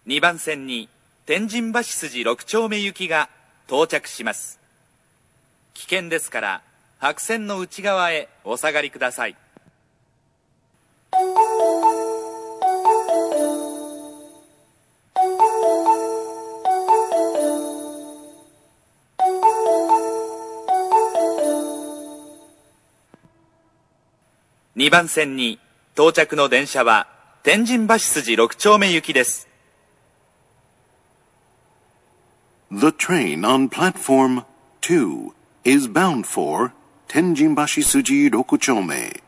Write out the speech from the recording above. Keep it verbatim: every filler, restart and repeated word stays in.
にばん線に天神橋筋ろく丁目行きが到着します。危険ですから白線の内側へお下がりください。にばん線に到着の電車は天神橋筋ろく丁目行きです。 The train on platform two is bound for 天神橋筋ろく丁目.